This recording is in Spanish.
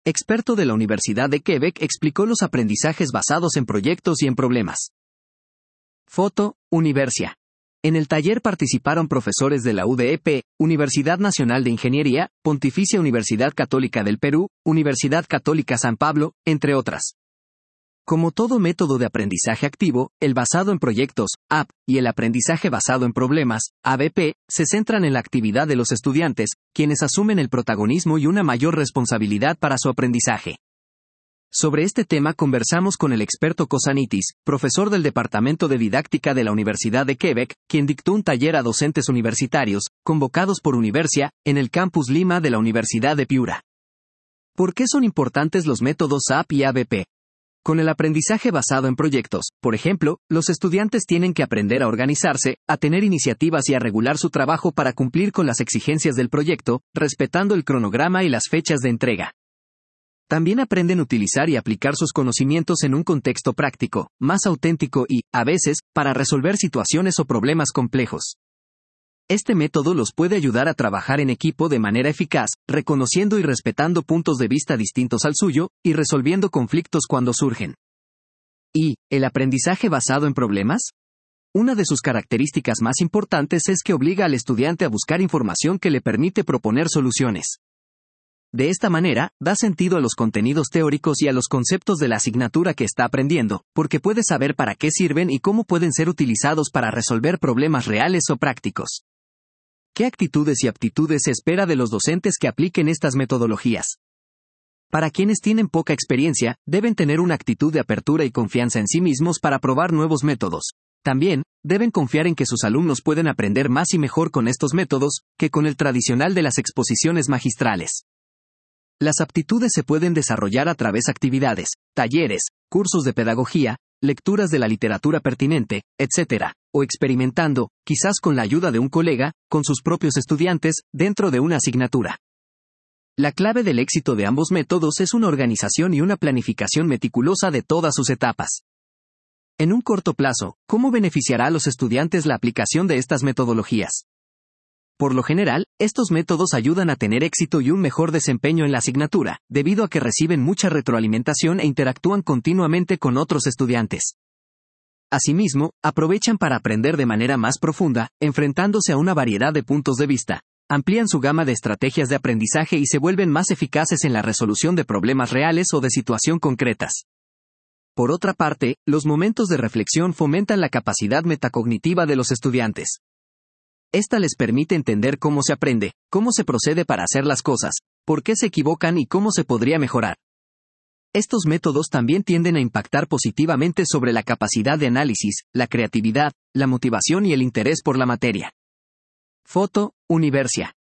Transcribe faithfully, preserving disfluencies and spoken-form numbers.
experto de la Universidad de Quebec, explicó los aprendizajes basados en proyectos y en problemas. Foto, Universia. En el taller participaron profesores de la U D E P, Universidad Nacional de Ingeniería, Pontificia Universidad Católica del Perú, Universidad Católica San Pablo, entre otras. Como todo método de aprendizaje activo, el basado en proyectos, A P, y el aprendizaje basado en problemas, A B P, se centran en la actividad de los estudiantes, quienes asumen el protagonismo y una mayor responsabilidad para su aprendizaje. Sobre este tema conversamos con el experto Cosanitis, profesor del Departamento de Didáctica de la Universidad de Quebec, quien dictó un taller a docentes universitarios, convocados por Universia, en el campus Lima de la Universidad de Piura. ¿Por qué son importantes los métodos A P y A B P? Con el aprendizaje basado en proyectos, por ejemplo, los estudiantes tienen que aprender a organizarse, a tener iniciativas y a regular su trabajo para cumplir con las exigencias del proyecto, respetando el cronograma y las fechas de entrega. También aprenden a utilizar y aplicar sus conocimientos en un contexto práctico, más auténtico y, a veces, para resolver situaciones o problemas complejos. Este método los puede ayudar a trabajar en equipo de manera eficaz, reconociendo y respetando puntos de vista distintos al suyo, y resolviendo conflictos cuando surgen. ¿Y el aprendizaje basado en problemas? Una de sus características más importantes es que obliga al estudiante a buscar información que le permite proponer soluciones. De esta manera, da sentido a los contenidos teóricos y a los conceptos de la asignatura que está aprendiendo, porque puede saber para qué sirven y cómo pueden ser utilizados para resolver problemas reales o prácticos. ¿Qué actitudes y aptitudes se espera de los docentes que apliquen estas metodologías? Para quienes tienen poca experiencia, deben tener una actitud de apertura y confianza en sí mismos para probar nuevos métodos. También, deben confiar en que sus alumnos pueden aprender más y mejor con estos métodos, que con el tradicional de las exposiciones magistrales. Las aptitudes se pueden desarrollar a través de actividades, talleres, cursos de pedagogía, lecturas de la literatura pertinente, etcétera, o experimentando, quizás con la ayuda de un colega, con sus propios estudiantes, dentro de una asignatura. La clave del éxito de ambos métodos es una organización y una planificación meticulosa de todas sus etapas. En un corto plazo, ¿cómo beneficiará a los estudiantes la aplicación de estas metodologías? Por lo general, estos métodos ayudan a tener éxito y un mejor desempeño en la asignatura, debido a que reciben mucha retroalimentación e interactúan continuamente con otros estudiantes. Asimismo, aprovechan para aprender de manera más profunda, enfrentándose a una variedad de puntos de vista, amplían su gama de estrategias de aprendizaje y se vuelven más eficaces en la resolución de problemas reales o de situación concretas. Por otra parte, los momentos de reflexión fomentan la capacidad metacognitiva de los estudiantes. Esta les permite entender cómo se aprende, cómo se procede para hacer las cosas, por qué se equivocan y cómo se podría mejorar. Estos métodos también tienden a impactar positivamente sobre la capacidad de análisis, la creatividad, la motivación y el interés por la materia. Foto, Universia.